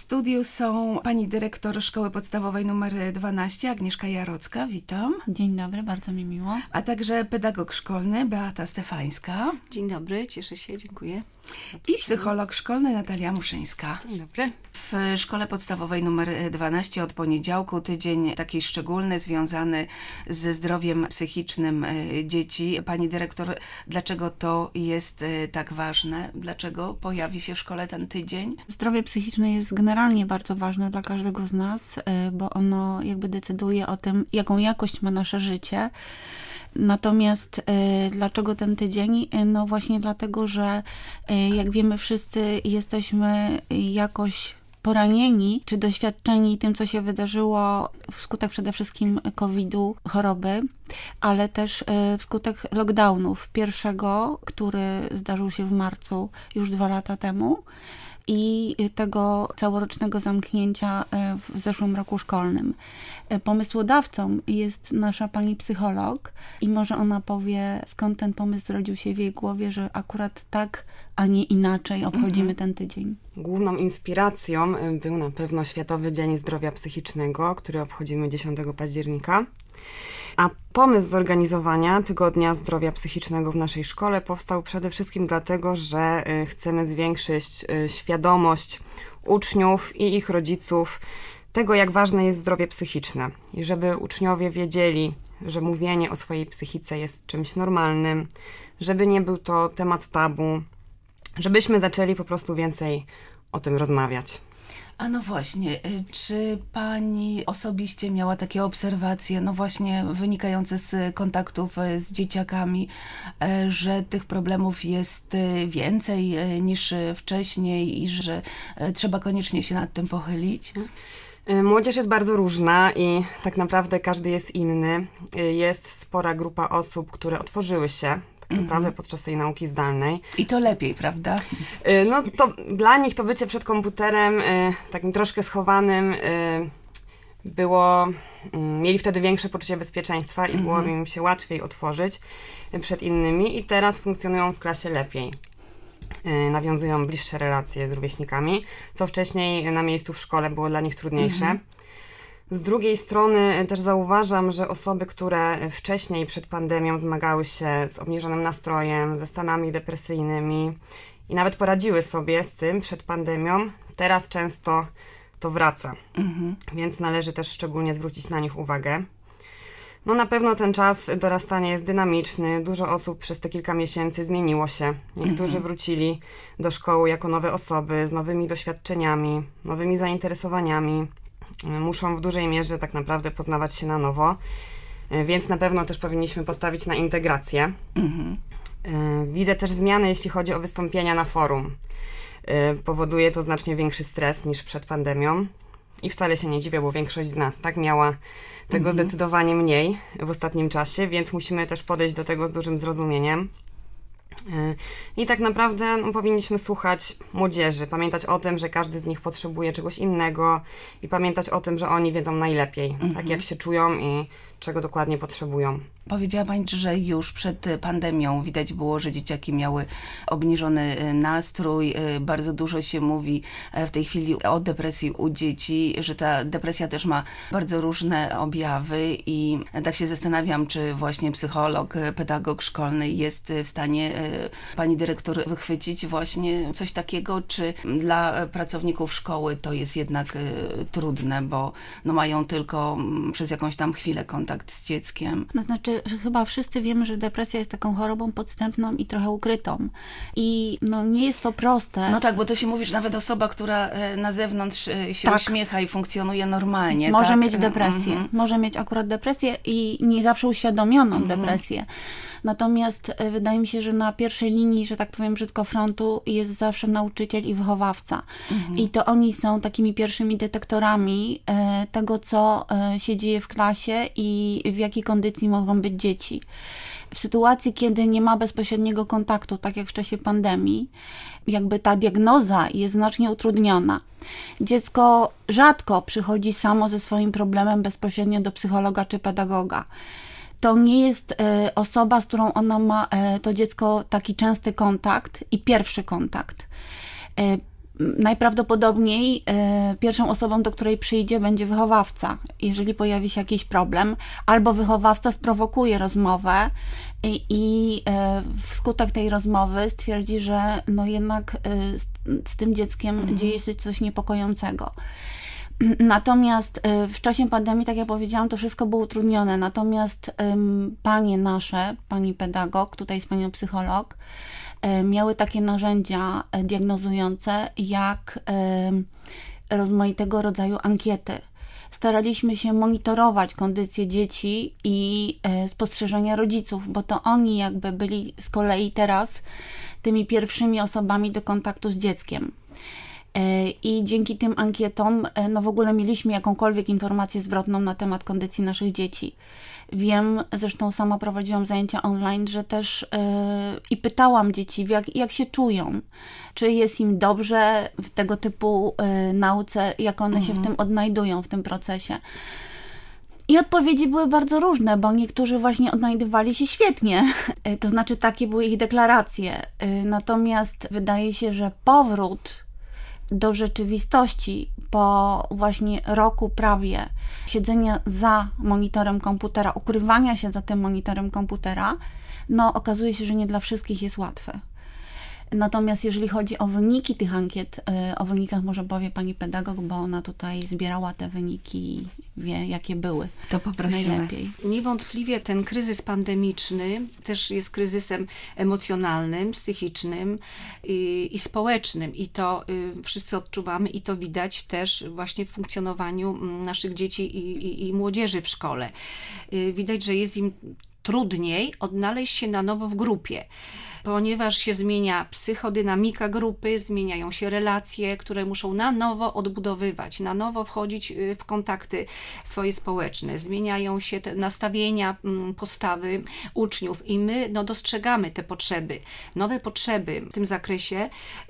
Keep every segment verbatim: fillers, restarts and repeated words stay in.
studiu są pani dyrektor Szkoły Podstawowej numer dwanaście, Agnieszka Jarocka, witam. Dzień dobry, bardzo mi miło. A także pedagog szkolny Beata Stefańska. Dzień dobry, cieszę się, dziękuję. I psycholog szkolny Natalia Muszyńska. Dzień dobry. W Szkole Podstawowej numer dwanaście od poniedziałku tydzień taki szczególny, związany ze zdrowiem psychicznym dzieci. Pani dyrektor, dlaczego to jest tak ważne? Dlaczego pojawi się w szkole ten tydzień? Zdrowie psychiczne jest generalnie bardzo ważne dla każdego z nas, bo ono jakby decyduje o tym, jaką jakość ma nasze życie. Natomiast y, dlaczego ten tydzień? No właśnie dlatego, że y, jak wiemy wszyscy jesteśmy jakoś poranieni czy doświadczeni tym, co się wydarzyło wskutek przede wszystkim kowida, choroby, ale też y, wskutek lockdownów. Pierwszego, który zdarzył się w marcu już dwa lata temu, i tego całorocznego zamknięcia w zeszłym roku szkolnym. Pomysłodawcą jest nasza pani psycholog i może ona powie, skąd ten pomysł zrodził się w jej głowie, że akurat tak, a nie inaczej obchodzimy ten tydzień. Główną inspiracją był na pewno Światowy Dzień Zdrowia Psychicznego, który obchodzimy dziesiątego października. A pomysł zorganizowania Tygodnia Zdrowia Psychicznego w naszej szkole powstał przede wszystkim dlatego, że chcemy zwiększyć świadomość uczniów i ich rodziców tego, jak ważne jest zdrowie psychiczne. I żeby uczniowie wiedzieli, że mówienie o swojej psychice jest czymś normalnym, żeby nie był to temat tabu, żebyśmy zaczęli po prostu więcej o tym rozmawiać. A no właśnie, czy pani osobiście miała takie obserwacje, no właśnie wynikające z kontaktów z dzieciakami, że tych problemów jest więcej niż wcześniej i że trzeba koniecznie się nad tym pochylić? Młodzież jest bardzo różna i tak naprawdę każdy jest inny. Jest spora grupa osób, które otworzyły się tak naprawdę podczas tej nauki zdalnej. I to lepiej, prawda? No to dla nich to bycie przed komputerem takim troszkę schowanym było, mieli wtedy większe poczucie bezpieczeństwa i było im się łatwiej otworzyć przed innymi i teraz funkcjonują w klasie lepiej. Nawiązują bliższe relacje z rówieśnikami, co wcześniej na miejscu w szkole było dla nich trudniejsze. Mhm. Z drugiej strony też zauważam, że osoby, które wcześniej przed pandemią zmagały się z obniżonym nastrojem, ze stanami depresyjnymi i nawet poradziły sobie z tym przed pandemią, teraz często to wraca. Mhm. Więc należy też szczególnie zwrócić na nich uwagę. No na pewno ten czas dorastania jest dynamiczny, dużo osób przez te kilka miesięcy zmieniło się. Niektórzy mhm. wrócili do szkoły jako nowe osoby, z nowymi doświadczeniami, nowymi zainteresowaniami. Muszą w dużej mierze tak naprawdę poznawać się na nowo, więc na pewno też powinniśmy postawić na integrację. Mhm. Widzę też zmiany, jeśli chodzi o wystąpienia na forum. Powoduje to znacznie większy stres niż przed pandemią i wcale się nie dziwię, bo większość z nas tak miała tego mhm. zdecydowanie mniej w ostatnim czasie, więc musimy też podejść do tego z dużym zrozumieniem. I tak naprawdę no, powinniśmy słuchać młodzieży, pamiętać o tym, że każdy z nich potrzebuje czegoś innego i pamiętać o tym, że oni wiedzą najlepiej, mhm. tak jak się czują i czego dokładnie potrzebują. Powiedziała pani, że już przed pandemią widać było, że dzieciaki miały obniżony nastrój. Bardzo dużo się mówi w tej chwili o depresji u dzieci, że ta depresja też ma bardzo różne objawy i tak się zastanawiam, czy właśnie psycholog, pedagog szkolny jest w stanie pani dyrektor wychwycić właśnie coś takiego, czy dla pracowników szkoły to jest jednak trudne, bo no mają tylko przez jakąś tam chwilę kontakt z dzieckiem. No znaczy, że chyba wszyscy wiemy, że depresja jest taką chorobą podstępną i trochę ukrytą. I no nie jest to proste. No tak, bo to się mówi, że nawet osoba, która na zewnątrz się tak. uśmiecha i funkcjonuje normalnie. Może tak? mieć depresję. Mhm. Może mieć akurat depresję i nie zawsze uświadomioną mhm. depresję. Natomiast wydaje mi się, że na pierwszej linii, że tak powiem brzydko, frontu jest zawsze nauczyciel i wychowawca. Mhm. I to oni są takimi pierwszymi detektorami e, tego, co e, się dzieje w klasie i w jakiej kondycji mogą być dzieci. W sytuacji, kiedy nie ma bezpośredniego kontaktu, tak jak w czasie pandemii, jakby ta diagnoza jest znacznie utrudniona. Dziecko rzadko przychodzi samo ze swoim problemem bezpośrednio do psychologa czy pedagoga. To nie jest e, osoba, z którą ono ma, e, to dziecko, taki częsty kontakt i pierwszy kontakt. E, najprawdopodobniej y, pierwszą osobą, do której przyjdzie, będzie wychowawca, jeżeli pojawi się jakiś problem, albo wychowawca sprowokuje rozmowę i, i y, wskutek tej rozmowy stwierdzi, że no jednak y, z, z tym dzieckiem mhm. dzieje się coś niepokojącego. Natomiast y, w czasie pandemii, tak jak powiedziałam, to wszystko było utrudnione. Natomiast ym, panie nasze, pani pedagog, tutaj jest panią psycholog, y, miały takie narzędzia y, diagnozujące, jak y, rozmaitego rodzaju ankiety. Staraliśmy się monitorować kondycję dzieci i y, spostrzeżenia rodziców, bo to oni jakby byli z kolei teraz tymi pierwszymi osobami do kontaktu z dzieckiem. I dzięki tym ankietom no w ogóle mieliśmy jakąkolwiek informację zwrotną na temat kondycji naszych dzieci. Wiem, zresztą sama prowadziłam zajęcia online, że też yy, i pytałam dzieci, jak, jak się czują, czy jest im dobrze w tego typu yy, nauce, jak one mhm. się w tym odnajdują, w tym procesie. I odpowiedzi były bardzo różne, bo niektórzy właśnie odnajdywali się świetnie, to znaczy takie były ich deklaracje. Natomiast wydaje się, że powrót do rzeczywistości po właśnie roku prawie siedzenia za monitorem komputera, ukrywania się za tym monitorem komputera, no okazuje się, że nie dla wszystkich jest łatwe. Natomiast jeżeli chodzi o wyniki tych ankiet, o wynikach może powie pani pedagog, bo ona tutaj zbierała te wyniki i wie, jakie były. To poprosimy. Najlepiej. Niewątpliwie ten kryzys pandemiczny też jest kryzysem emocjonalnym, psychicznym i, i społecznym. I to y, wszyscy odczuwamy i to widać też właśnie w funkcjonowaniu naszych dzieci i, i, i młodzieży w szkole. Y, widać, że jest im trudniej odnaleźć się na nowo w grupie, ponieważ się zmienia psychodynamika grupy, zmieniają się relacje, które muszą na nowo odbudowywać, na nowo wchodzić w kontakty swoje społeczne, zmieniają się te nastawienia, postawy uczniów i my no, dostrzegamy te potrzeby, nowe potrzeby w tym zakresie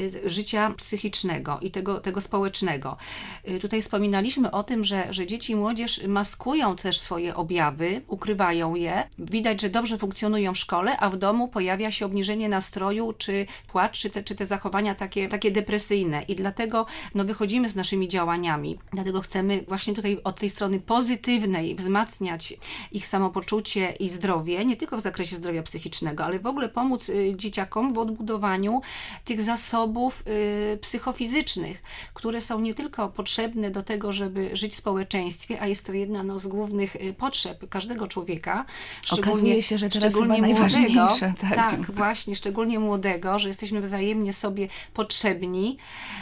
życia psychicznego i tego, tego społecznego. Tutaj wspominaliśmy o tym, że, że dzieci i młodzież maskują też swoje objawy, ukrywają je. Widać, że dobrze funkcjonują w szkole, a w domu pojawia się obniżenie nastroju, czy płacz, czy te, czy te zachowania takie, takie depresyjne. I dlatego no, wychodzimy z naszymi działaniami. Dlatego chcemy właśnie tutaj od tej strony pozytywnej wzmacniać ich samopoczucie i zdrowie, nie tylko w zakresie zdrowia psychicznego, ale w ogóle pomóc y, dzieciakom w odbudowaniu tych zasobów y, psychofizycznych, które są nie tylko potrzebne do tego, żeby żyć w społeczeństwie, a jest to jedna no, z głównych y, potrzeb każdego człowieka. Okazuje się, że teraz szczególnie chyba najważniejsze. Młodego, Tak. tak, właśnie, szczególnie młodego, że jesteśmy wzajemnie sobie potrzebni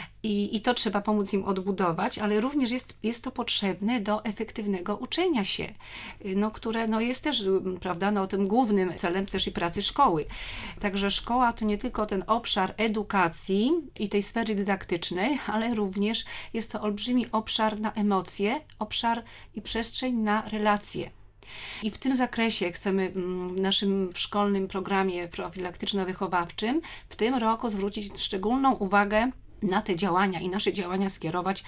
i, i to trzeba pomóc im odbudować, ale również jest, jest to potrzebne do efektywnego uczenia się, no, które no, jest też, prawda, no, tym głównym celem też i pracy szkoły. Także szkoła to nie tylko ten obszar edukacji i tej sfery dydaktycznej, ale również jest to olbrzymi obszar na emocje, obszar i przestrzeń na relacje. I w tym zakresie chcemy w naszym szkolnym programie profilaktyczno-wychowawczym w tym roku zwrócić szczególną uwagę na te działania i nasze działania skierować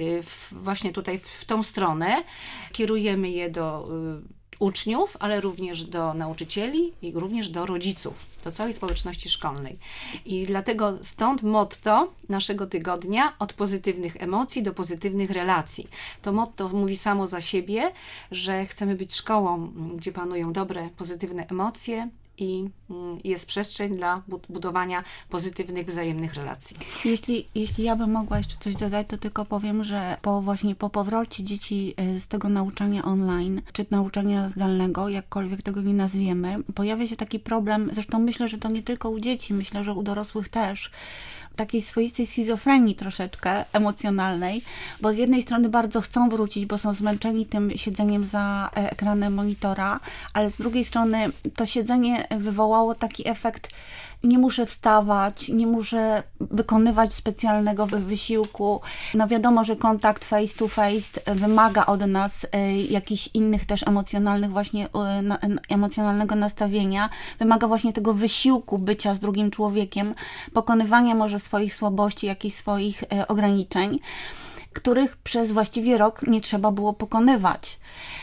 w, właśnie tutaj w tą stronę. Kierujemy je do uczniów, ale również do nauczycieli i również do rodziców, do całej społeczności szkolnej. I dlatego stąd motto naszego tygodnia: od pozytywnych emocji do pozytywnych relacji. To motto mówi samo za siebie, że chcemy być szkołą, gdzie panują dobre, pozytywne emocje i jest przestrzeń dla budowania pozytywnych, wzajemnych relacji. Jeśli, jeśli ja bym mogła jeszcze coś dodać, to tylko powiem, że po właśnie po powrocie dzieci z tego nauczania online, czy nauczania zdalnego, jakkolwiek tego nie nazwiemy, pojawia się taki problem, zresztą myślę, że to nie tylko u dzieci, myślę, że u dorosłych też, takiej swoistej schizofrenii troszeczkę emocjonalnej, bo z jednej strony bardzo chcą wrócić, bo są zmęczeni tym siedzeniem za ekranem monitora, ale z drugiej strony to siedzenie wywołało taki efekt: nie muszę wstawać, nie muszę wykonywać specjalnego wysiłku. No wiadomo, że kontakt face to face wymaga od nas jakichś innych też emocjonalnych właśnie, emocjonalnego nastawienia. Wymaga właśnie tego wysiłku bycia z drugim człowiekiem, pokonywania może swoich słabości, jakichś swoich ograniczeń, których przez właściwie rok nie trzeba było pokonywać.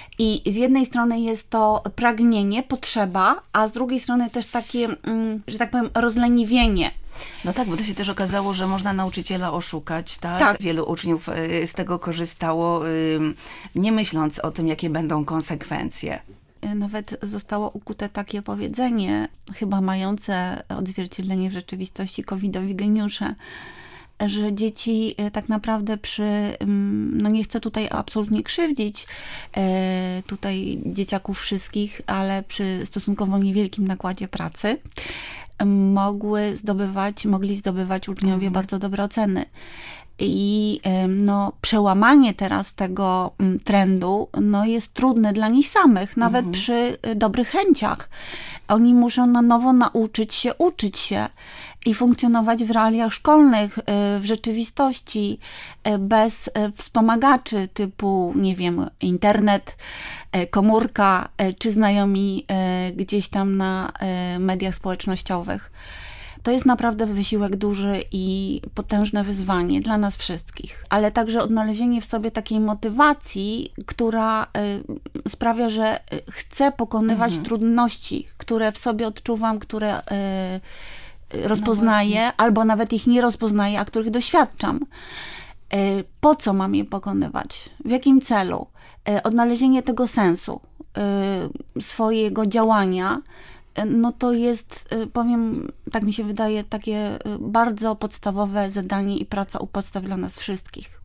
I z jednej strony jest to pragnienie, potrzeba, a z drugiej strony też takie, że tak powiem, rozleniwienie. No tak, bo to się też okazało, że można nauczyciela oszukać, tak? Tak. Wielu uczniów y, z tego korzystało, y, nie myśląc o tym, jakie będą konsekwencje. Nawet zostało ukute takie powiedzenie, chyba mające odzwierciedlenie w rzeczywistości, covidowi geniusze, że dzieci tak naprawdę przy, no nie chcę tutaj absolutnie krzywdzić e, tutaj dzieciaków wszystkich, ale przy stosunkowo niewielkim nakładzie pracy mogły zdobywać, mogli zdobywać uczniowie mhm. bardzo dobre oceny. I no, przełamanie teraz tego trendu no, jest trudne dla nich samych, nawet mhm. przy dobrych chęciach. Oni muszą na nowo nauczyć się, uczyć się i funkcjonować w realiach szkolnych, w rzeczywistości, bez wspomagaczy typu, nie wiem, internet, komórka czy znajomi gdzieś tam na mediach społecznościowych. To jest naprawdę wysiłek duży i potężne wyzwanie dla nas wszystkich, ale także odnalezienie w sobie takiej motywacji, która y, sprawia, że chcę pokonywać mhm. trudności, które w sobie odczuwam, które y, rozpoznaję, no albo nawet ich nie rozpoznaję, a których doświadczam. Y, po co mam je pokonywać? W jakim celu? Y, odnalezienie tego sensu y, swojego działania, no to jest, powiem, tak mi się wydaje, takie bardzo podstawowe zadanie i praca u podstaw dla nas wszystkich.